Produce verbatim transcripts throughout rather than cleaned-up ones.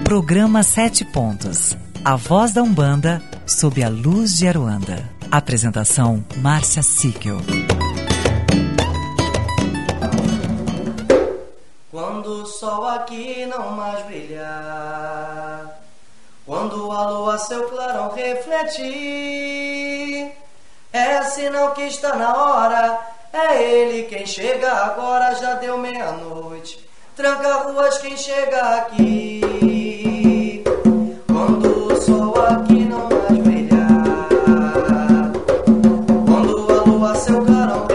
Programa Sete Pontos. A voz da Umbanda sob a luz de Aruanda. Apresentação Márcia Síquel. Quando o sol aqui não mais brilhar, quando a lua seu clarão refletir, é sinal que está na hora, é ele quem chega agora, já deu meia-noite, tranca ruas quem chega aqui. Quando o sol aqui não mais brilhar, quando a lua seu clarão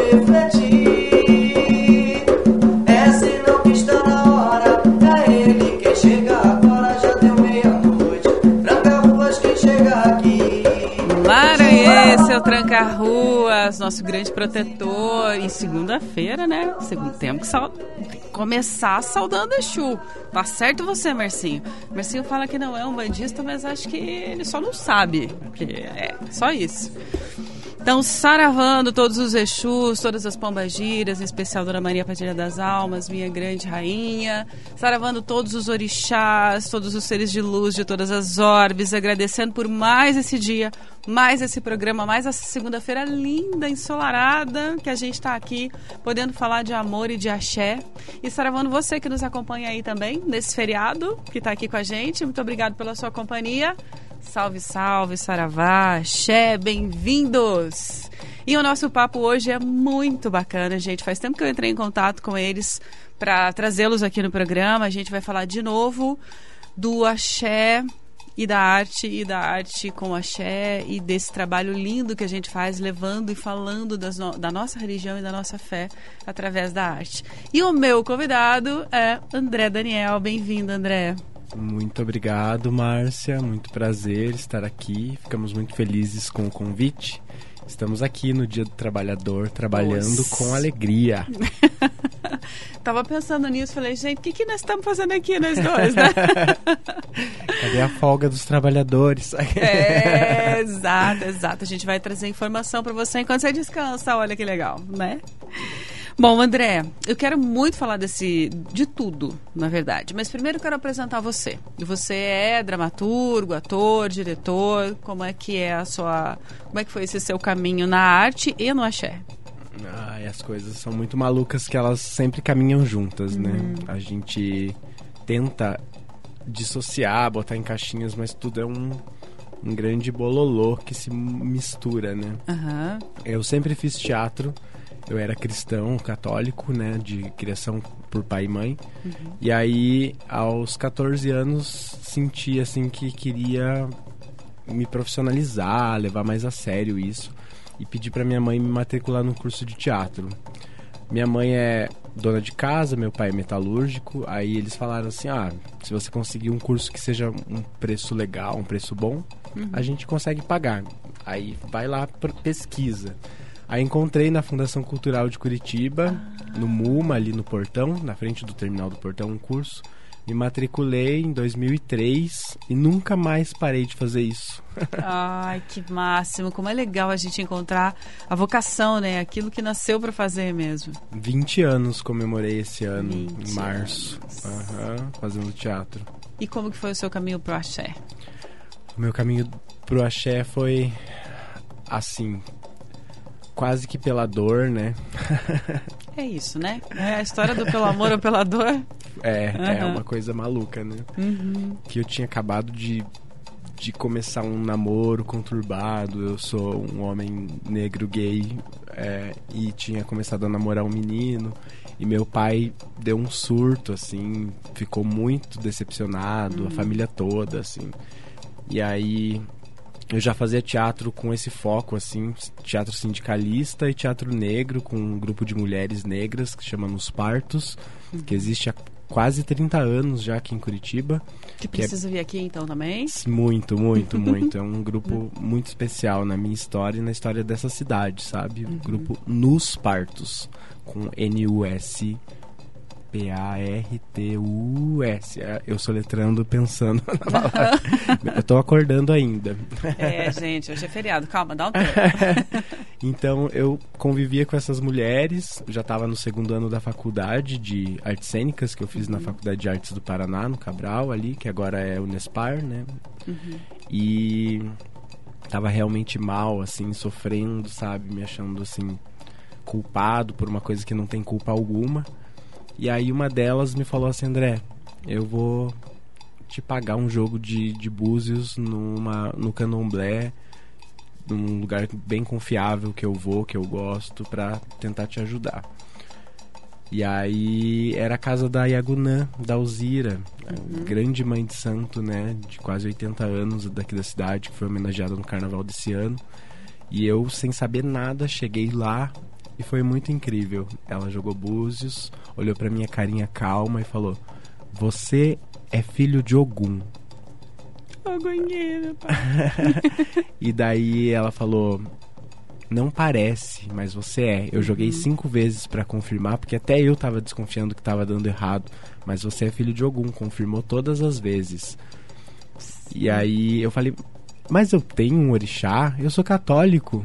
refletir, é sinal que está na hora, é ele quem chega agora, já deu meia-noite, tranca ruas quem chega aqui. Maranhê, seu Tranca-Ruas, nosso grande protetor. E segunda-feira, né? Segundo tempo que sal... começar saudando Exu. Tá certo você, Marcinho? Marcinho fala que não é um bandista, mas acho que ele só não sabe. Porque é só isso. Então, saravando todos os Exus, todas as pombagiras, em especial Dona Maria Padilha das Almas, minha grande rainha. Saravando todos os orixás, todos os seres de luz de todas as orbes, agradecendo por mais esse dia, mais esse programa, mais essa segunda-feira linda, ensolarada, que a gente está aqui podendo falar de amor e de axé. E saravando você que nos acompanha aí também, nesse feriado, que está aqui com a gente. Muito obrigado pela sua companhia. Salve, salve, saravá, axé, bem-vindos! E o nosso papo hoje é muito bacana, gente. Faz tempo que eu entrei em contato com eles para trazê-los aqui no programa. A gente vai falar de novo do axé e da arte, e da arte com axé, e desse trabalho lindo que a gente faz, levando e falando das no- da nossa religião e da nossa fé através da arte. E o meu convidado é André Daniel. Bem-vindo, André. Muito obrigado, Márcia. Muito prazer estar aqui. Ficamos muito felizes com o convite. Estamos aqui no Dia do Trabalhador, trabalhando Nossa. com alegria. Tava pensando nisso, falei, gente, o que, que nós estamos fazendo aqui, nós dois, né? Cadê a folga dos trabalhadores? É, exato, exato. A gente vai trazer informação para você enquanto você descansa, olha que legal, né? Bom, André, eu quero muito falar desse, de tudo, na verdade. Mas primeiro eu quero apresentar você. Você é dramaturgo, ator, diretor. Como é que é a sua... Como é que foi esse seu caminho na arte e no axé? Ai, as coisas são muito malucas que elas sempre caminham juntas, né? Uhum. A gente tenta dissociar, botar em caixinhas, mas tudo é um, um grande bololô que se mistura, né? Aham. Eu sempre fiz teatro. Eu era cristão, católico, né, de criação por pai e mãe. Uhum. E aí, aos catorze anos, senti, assim, que queria me profissionalizar, levar mais a sério isso. E pedi pra minha mãe me matricular num curso de teatro. Minha mãe é dona de casa, meu pai é metalúrgico. Aí eles falaram assim, ah, se você conseguir um curso que seja um preço legal, um preço bom, uhum, a gente consegue pagar. Aí vai lá, pesquisa. Aí encontrei na Fundação Cultural de Curitiba, ah. no MUMA, ali no Portão, na frente do terminal do Portão, um curso. Me matriculei em dois mil e três e nunca mais parei de fazer isso. Ai, que máximo. Como é legal a gente encontrar a vocação, né? Aquilo que nasceu para fazer mesmo. vinte anos comemorei esse ano, em março, uhum, fazendo teatro. E como que foi o seu caminho pro axé? O meu caminho pro axé foi assim... quase que pela dor, né? É isso, né? É a história do pelo amor ou pela dor. É, uhum, é uma coisa maluca, né? Uhum. Que eu tinha acabado de, de começar um namoro conturbado. Eu sou um homem negro gay, é, e tinha começado a namorar um menino. E meu pai deu um surto, assim, ficou muito decepcionado, uhum, a família toda, assim. E aí... eu já fazia teatro com esse foco, assim, teatro sindicalista e teatro negro, com um grupo de mulheres negras que chama Nos Partos, uhum, que existe há quase trinta anos já aqui em Curitiba. Que precisa que é... vir aqui então também? Muito, muito, muito. É um grupo muito especial na minha história e na história dessa cidade, sabe? Uhum. O grupo Nos Partos, com N U S P A R T U S. Eu soletrando, pensando na palavra. Eu tô acordando ainda. É, gente, hoje é feriado. Calma, dá um tempo. Então eu convivia com essas mulheres, já estava no segundo ano da faculdade de artes cênicas, que eu fiz uhum. na Faculdade de Artes do Paraná, no Cabral ali, que agora é Unespar, né? Uhum. E tava realmente mal, assim, sofrendo, sabe? Me achando, assim, culpado por uma coisa que não tem culpa alguma. E aí uma delas me falou assim, André, eu vou te pagar um jogo de, de búzios numa, no Candomblé, num lugar bem confiável que eu vou, que eu gosto, pra tentar te ajudar. E aí era a casa da Iagunã, da Alzira, uhum. grande mãe de santo, né, de quase oitenta anos daqui da cidade, que foi homenageada no carnaval desse ano. E eu, sem saber nada, cheguei lá e foi muito incrível. Ela jogou búzios, olhou pra minha carinha calma e falou: você é filho de Ogum. Ogunheira, pai. E daí ela falou: não parece, mas você é. Eu joguei uhum. cinco vezes pra confirmar, porque até eu tava desconfiando que tava dando errado. Mas você é filho de Ogum, confirmou todas as vezes. Sim. E aí eu falei: mas eu tenho um orixá? Eu sou católico.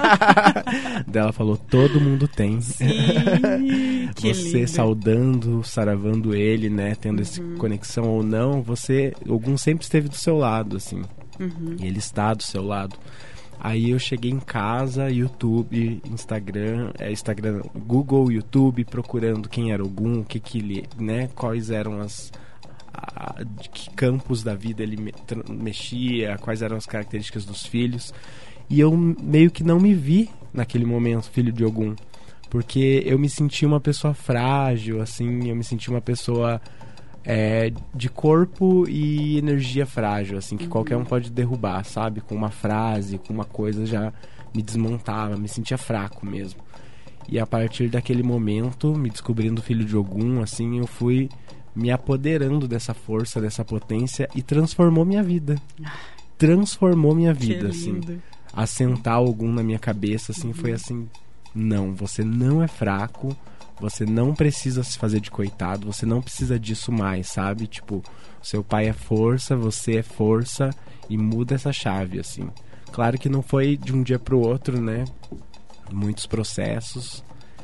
Daí ela falou: todo mundo tem. Sim, que você lindo. Saudando, saravando ele, né? Tendo uhum. essa conexão ou não, você, Ogum sempre esteve do seu lado, assim. Uhum. E ele está do seu lado. Aí eu cheguei em casa, YouTube, Instagram, é, Instagram, Google, YouTube, procurando quem era Ogum, o que que ele, né? Quais eram as... A, de que campos da vida ele me, tra, mexia, quais eram as características dos filhos. E eu meio que não me vi naquele momento filho de Ogum, porque eu me senti uma pessoa frágil, assim, eu me senti uma pessoa é, de corpo e energia frágil, assim, que uhum. qualquer um pode derrubar, sabe? Com uma frase, com uma coisa já me desmontava, me sentia fraco mesmo. E a partir daquele momento, me descobrindo filho de Ogum, assim, eu fui me apoderando dessa força, dessa potência, e transformou minha vida. Transformou minha vida, assim. Assentar Ogum na minha cabeça, assim, uhum. foi assim: não, você não é fraco, você não precisa se fazer de coitado, você não precisa disso mais, sabe? Tipo, seu pai é força, você é força, e muda essa chave, assim. Claro que não foi de um dia pro outro, né? Muitos processos,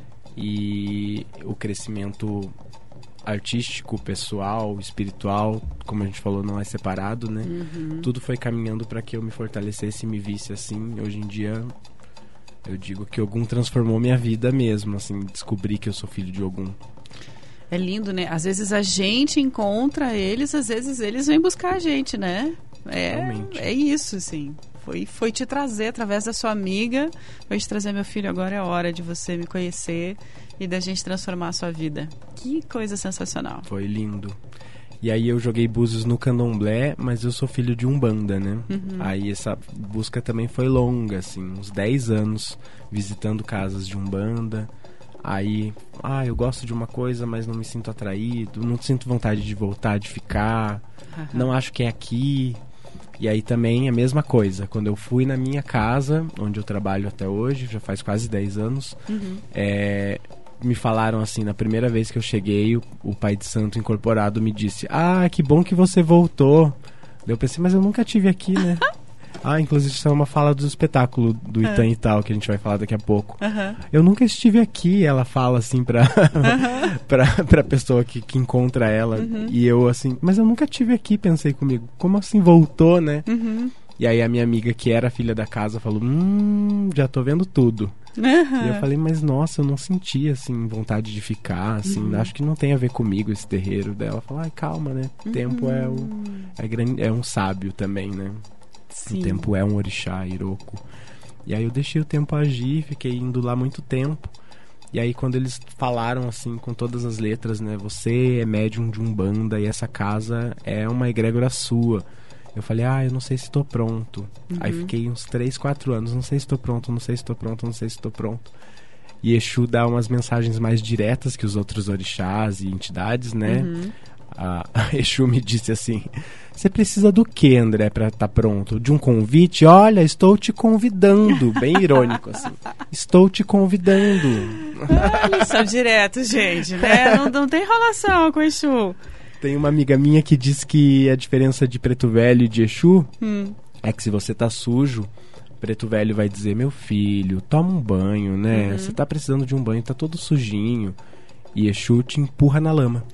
e o crescimento artístico, pessoal, espiritual, como a gente falou, não é separado, né? Uhum. Tudo foi caminhando para que eu me fortalecesse e me visse assim. Hoje em dia, eu digo que Ogum transformou minha vida mesmo, assim, descobri que eu sou filho de Ogum. É lindo, né? Às vezes a gente encontra eles, às vezes eles vêm buscar a gente, né? É, Realmente. É isso, assim. Foi, foi te trazer através da sua amiga, foi te trazer: meu filho, agora é a hora de você me conhecer e da gente transformar a sua vida. Que coisa sensacional. Foi lindo. E aí eu joguei búzios no Candomblé, mas eu sou filho de Umbanda, né? Uhum. Aí essa busca também foi longa, assim, uns dez anos visitando casas de Umbanda. Aí, ah, eu gosto de uma coisa, mas não me sinto atraído, não sinto vontade de voltar, de ficar, uhum. não acho que é aqui. E aí também a mesma coisa, quando eu fui na minha casa, onde eu trabalho até hoje, já faz quase dez anos, uhum. é, me falaram assim, na primeira vez que eu cheguei, o, o pai de santo incorporado me disse: ah, que bom que você voltou. Eu pensei: mas eu nunca tive aqui, né? Ah, inclusive isso é uma fala do espetáculo do Itan e Tal, que a gente vai falar daqui a pouco. Uhum. Eu nunca estive aqui, ela fala assim pra, uhum. pra, pra pessoa que, que encontra ela. Uhum. E eu assim, mas eu nunca estive aqui, pensei comigo. Como assim voltou, né? Uhum. E aí a minha amiga, que era filha da casa, falou: hum, já tô vendo tudo. Uhum. E eu falei: mas nossa, eu não senti, assim, vontade de ficar, assim, uhum. acho que não tem a ver comigo esse terreiro. Daí ela falou: ai, calma, né? O uhum. tempo é, o, é, grande, é um sábio também, né? Sim. O tempo é um orixá, Iroko. E aí eu deixei o tempo agir, fiquei indo lá muito tempo. E aí quando eles falaram assim, com todas as letras, né: você é médium de Umbanda e essa casa é uma egrégora sua. Eu falei: ah, eu não sei se estou pronto. Uhum. Aí fiquei uns três, quatro anos, não sei se estou pronto, não sei se estou pronto, não sei se estou pronto. E Exu dá umas mensagens mais diretas que os outros orixás e entidades, né? Uhum. A, a Exu me disse assim: você precisa do que, André, pra estar tá pronto? De um convite? Olha, estou te convidando. Bem irônico, assim. Estou te convidando. Eles são diretos, gente, né? Não, não tem relação com Exu. Tem uma amiga minha que diz que a diferença de Preto Velho e de Exu hum. é que se você tá sujo, preto velho vai dizer, meu filho, toma um banho, né? Você uhum. tá precisando de um banho, tá todo sujinho. E Exu te empurra na lama.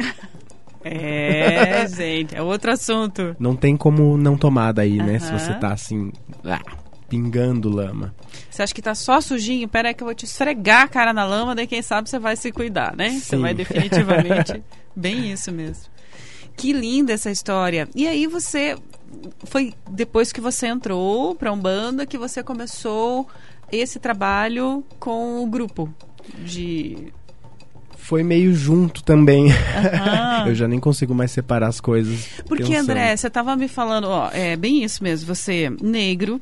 É, gente, é outro assunto. Não tem como não tomar daí, né? Uhum. Se você tá assim, ah, pingando lama. Você acha que tá só sujinho? Pera aí que eu vou te esfregar a cara na lama, daí quem sabe você vai se cuidar, né? Sim. Você vai definitivamente... Bem isso mesmo. Que linda essa história. E aí você... Foi depois que você entrou pra Umbanda que você começou esse trabalho com o grupo de... Foi meio junto também. Uhum. Eu já nem consigo mais separar as coisas. Porque, pensando. André, você estava me falando, ó, é bem isso mesmo. Você, negro,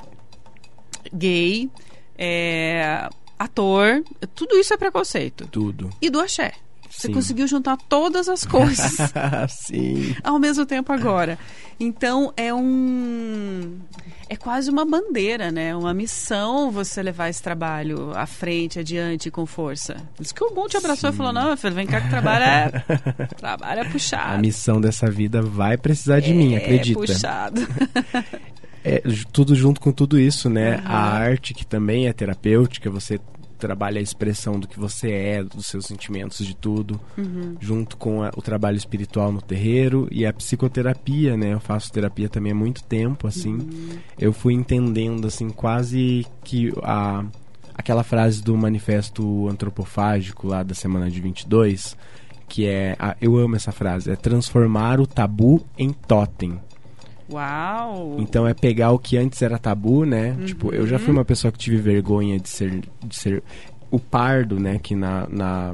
gay, é, ator, tudo isso é preconceito. Tudo. E do axé. Você Sim. conseguiu juntar todas as coisas. Sim. Ao mesmo tempo agora. Então, é um... É quase uma bandeira, né? Uma missão você levar esse trabalho à frente, adiante, com força. Por isso que o mundo te abraçou Sim. e falou, não, meu filho, vem cá que trabalho é... trabalho é puxado. A missão dessa vida vai precisar de é, mim, acredita. É puxado. É, tudo junto com tudo isso, né? Uhum. A arte, que também é terapêutica, você... trabalha a expressão do que você é, dos seus sentimentos, de tudo, uhum. junto com a, o trabalho espiritual no terreiro e a psicoterapia, né? Eu faço terapia também há muito tempo, assim. Uhum. Eu fui entendendo, assim, quase que a, aquela frase do manifesto antropofágico lá da semana de vinte e dois, que é, a, eu amo essa frase, é transformar o tabu em totem. Uau! Então é pegar o que antes era tabu, né? Uhum. Tipo, eu já fui uma pessoa que tive vergonha de ser, de ser o pardo, né? Que na, na,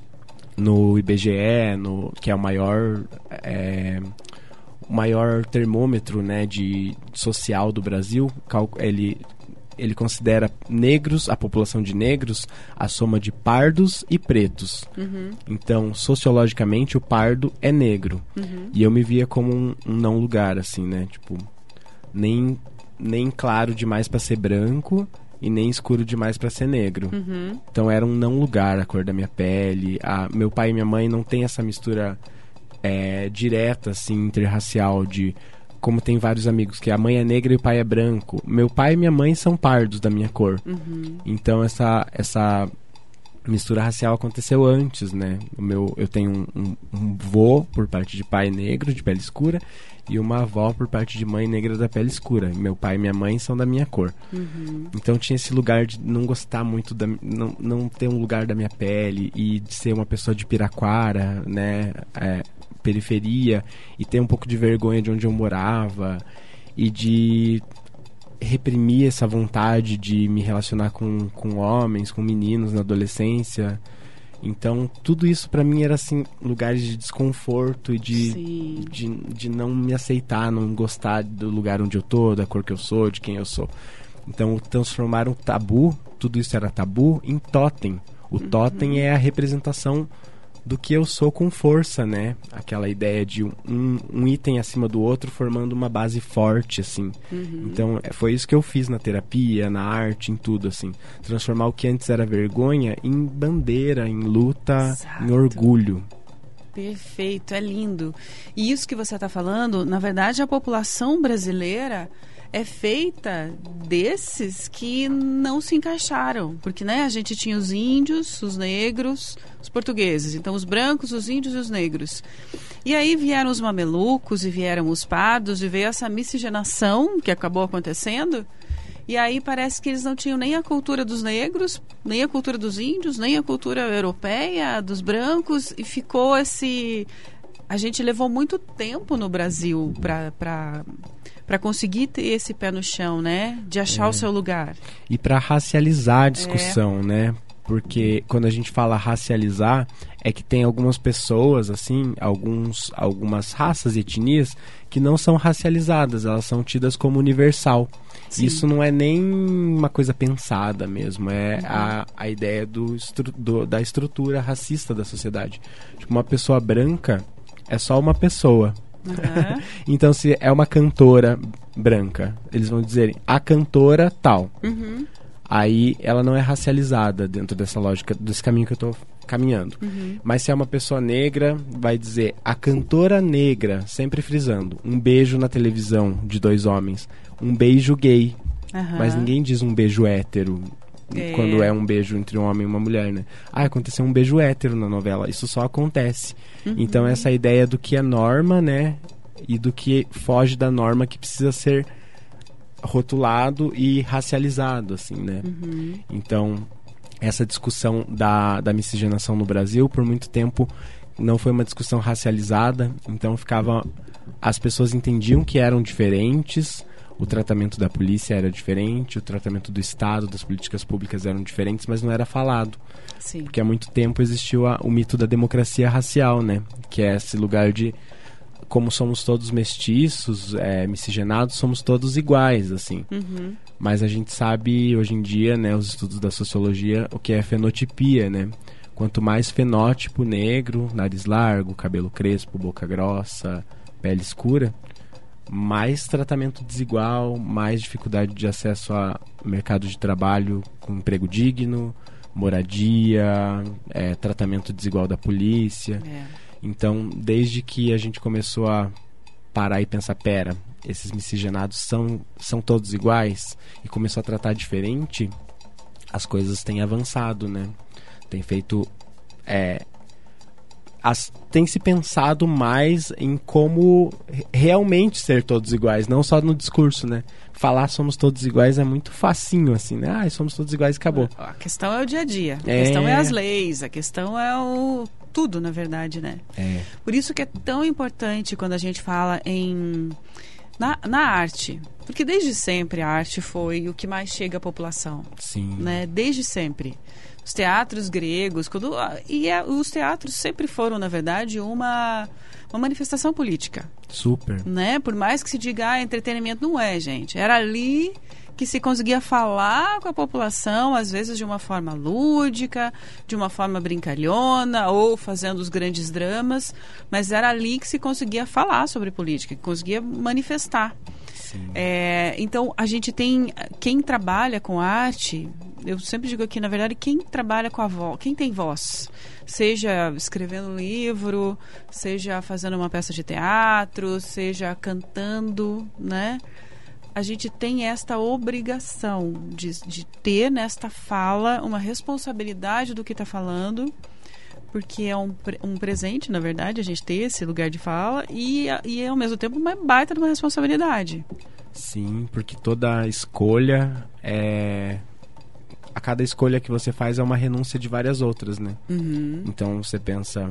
no I B G E, no, que é o maior, é, o maior termômetro, né, de social do Brasil, ele... ele considera negros, a população de negros, a soma de pardos e pretos. Uhum. Então, sociologicamente, o pardo é negro. Uhum. E eu me via como um, um não lugar, assim, né? Tipo, nem, nem claro demais para ser branco e nem escuro demais para ser negro. Uhum. Então, era um não lugar a cor da minha pele. A, meu pai e minha mãe não tem essa mistura é, direta, assim, interracial de... Como tem vários amigos, que a mãe é negra e o pai é branco. Meu pai e minha mãe são pardos da minha cor. Uhum. Então essa, essa mistura racial aconteceu antes, né? O meu, eu tenho um, um, um vô por parte de pai negro, de pele escura, e uma avó por parte de mãe negra da pele escura. Meu pai e minha mãe são da minha cor. Uhum. Então tinha esse lugar de não gostar muito, da, não, não ter um lugar da minha pele e de ser uma pessoa de Piraquara, né? É, periferia, e ter um pouco de vergonha de onde eu morava e de reprimir essa vontade de me relacionar com, com homens, com meninos na adolescência. Então tudo isso pra mim era assim, lugares de desconforto e de, de, de não me aceitar, não gostar do lugar onde eu tô, da cor que eu sou, de quem eu sou. Então transformar um tabu, tudo isso era tabu, em totem. O uhum. totem é a representação do que eu sou com força, né? Aquela ideia de um, um item acima do outro formando uma base forte, assim. Uhum. Então, foi isso que eu fiz na terapia, na arte, em tudo, assim. Transformar o que antes era vergonha em bandeira, em luta, Exato. Em orgulho. Perfeito, é lindo. E isso que você está falando, na verdade, a população brasileira é feita desses que não se encaixaram, porque, né, a gente tinha os índios, os negros, os portugueses, então os brancos, os índios e os negros. E aí vieram os mamelucos e vieram os pardos e veio essa miscigenação que acabou acontecendo, e aí parece que eles não tinham nem a cultura dos negros, nem a cultura dos índios, nem a cultura europeia, dos brancos, e ficou esse... A gente levou muito tempo no Brasil para... para para conseguir ter esse pé no chão, né? De achar é. o seu lugar. E para racializar a discussão, é. né? Porque quando a gente fala racializar, é que tem algumas pessoas, assim, alguns, algumas raças e etnias que não são racializadas, elas são tidas como universal. Sim. Isso não é nem uma coisa pensada mesmo, é uhum. a, a ideia do, estru, do, da estrutura racista da sociedade. Tipo, uma pessoa branca é só uma pessoa. Uhum. Então, se é uma cantora branca, eles vão dizer a cantora tal. Uhum. Aí ela não é racializada dentro dessa lógica, desse caminho que eu tô caminhando. Uhum. Mas se é uma pessoa negra, vai dizer a cantora negra, sempre frisando, um beijo na televisão de dois homens, um beijo gay. Aham. Mas ninguém diz um beijo hétero É. quando é um beijo entre um homem e uma mulher, né? Ah, aconteceu um beijo hétero na novela. Isso só acontece. Uhum. Então essa ideia do que é norma, né? E do que foge da norma, que precisa ser rotulado e racializado, assim, né? Uhum. Então, essa discussão da, da miscigenação no Brasil, por muito tempo, não foi uma discussão racializada. Então, ficava... As pessoas entendiam que eram diferentes, o tratamento da polícia era diferente, o tratamento do Estado, das políticas públicas eram diferentes, mas não era falado. Sim. Porque há muito tempo existiu a, o mito da democracia racial, né? Que é esse lugar de... Como somos todos mestiços, é, miscigenados, somos todos iguais, assim. Uhum. Mas a gente sabe, hoje em dia, né, os estudos da sociologia, o que é fenotipia, né? Quanto mais fenótipo negro, nariz largo, cabelo crespo, boca grossa, pele escura, mais tratamento desigual, mais dificuldade de acesso a mercado de trabalho com emprego digno, moradia, é, tratamento desigual da polícia. É. Então, desde que a gente começou a parar e pensar, pera, esses miscigenados são, são todos iguais, e começou a tratar diferente, as coisas têm avançado, né? Tem feito... É, as, tem se pensado mais em como realmente ser todos iguais, não só no discurso, né? Falar somos todos iguais é muito facinho, assim, né? Ah, somos todos iguais e acabou. A questão é o dia a dia, a É. questão é as leis, a questão é o... tudo, na verdade, né? É. Por isso que é tão importante quando a gente fala em... Na, na arte. Porque desde sempre a arte foi o que mais chega à população. Sim. Né? Desde sempre. Os teatros gregos... Quando, e é, os teatros sempre foram, na verdade, uma, uma manifestação política. Super. Né? Por mais que se diga, ah, entretenimento, não é, gente. Era ali... que se conseguia falar com a população, às vezes de uma forma lúdica, de uma forma brincalhona, ou fazendo os grandes dramas, mas era ali que se conseguia falar sobre política, que conseguia manifestar. É, então, a gente tem... Quem trabalha com arte, eu sempre digo aqui, na verdade, quem trabalha com a voz, quem tem voz, seja escrevendo um livro, seja fazendo uma peça de teatro, seja cantando, né? A gente tem esta obrigação de, de ter nesta fala uma responsabilidade do que está falando, porque é um, um presente, na verdade, a gente ter esse lugar de fala e, e ao mesmo tempo uma baita de uma responsabilidade. Sim, porque toda escolha é... A cada escolha que você faz é uma renúncia de várias outras, né? Uhum. Então você pensa...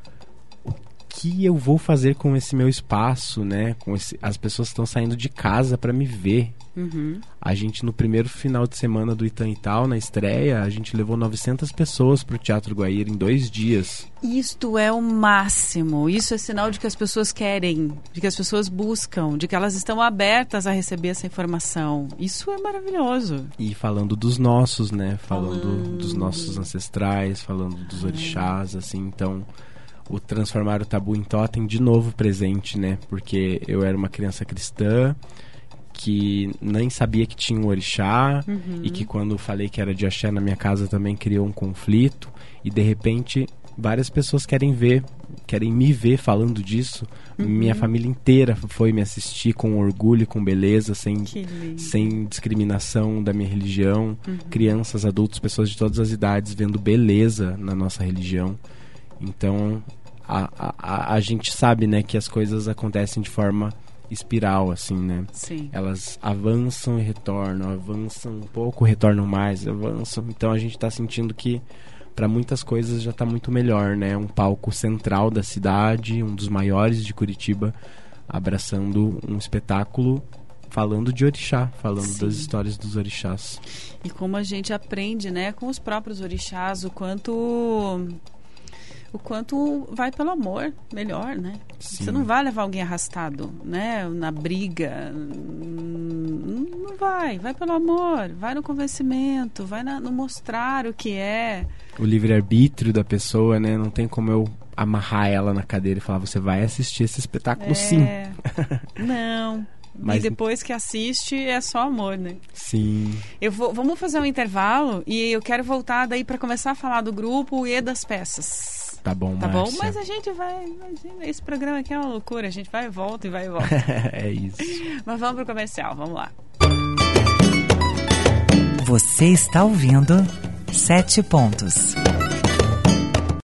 O que eu vou fazer com esse meu espaço, né? Com esse, as pessoas estão saindo de casa para me ver. Uhum. A gente, no primeiro final de semana do Itan e Tal, na estreia, a gente levou novecentas pessoas pro Teatro Guaíra em dois dias. Isto é o máximo. Isso é sinal de que as pessoas querem, de que as pessoas buscam, de que elas estão abertas a receber essa informação. Isso é maravilhoso. E falando dos nossos, né? Falando Falando. dos nossos ancestrais, falando dos orixás, assim, então... O transformar o tabu em totem de novo presente, né? Porque eu era uma criança cristã que nem sabia que tinha um orixá, Uhum. e que quando falei que era de axé na minha casa também criou um conflito, e de repente várias pessoas querem ver, querem me ver falando disso. Uhum. Minha família inteira foi me assistir com orgulho, com beleza, sem, Que lindo. sem discriminação da minha religião. Uhum. Crianças, adultos, pessoas de todas as idades vendo beleza na nossa religião. Então, a, a, a gente sabe, né, que as coisas acontecem de forma espiral, assim, né? Sim. Elas avançam e retornam, avançam um pouco, retornam mais, avançam. Então, a gente está sentindo que, para muitas coisas, já está muito melhor, né? Um palco central da cidade, um dos maiores de Curitiba, abraçando um espetáculo falando de orixá, falando Sim. das histórias dos orixás. E como a gente aprende, né, com os próprios orixás, o quanto... O quanto vai pelo amor, melhor, né? Sim. Você não vai levar alguém arrastado, né? Na briga. Não vai. Vai pelo amor. Vai no convencimento. Vai na, no mostrar o que é. O livre-arbítrio da pessoa, né? Não tem como eu amarrar ela na cadeira e falar, você vai assistir esse espetáculo, É... sim. Não. Mas... E depois que assiste, é só amor, né? Sim. Eu vou, vamos fazer um intervalo e eu quero voltar daí para começar a falar do grupo e das peças. Tá bom, Tá Márcia. bom? Mas a gente vai... Imagina, esse programa aqui é uma loucura. A gente vai e volta e vai e volta. É isso. Mas vamos pro comercial, vamos lá. Você está ouvindo Sete Pontos.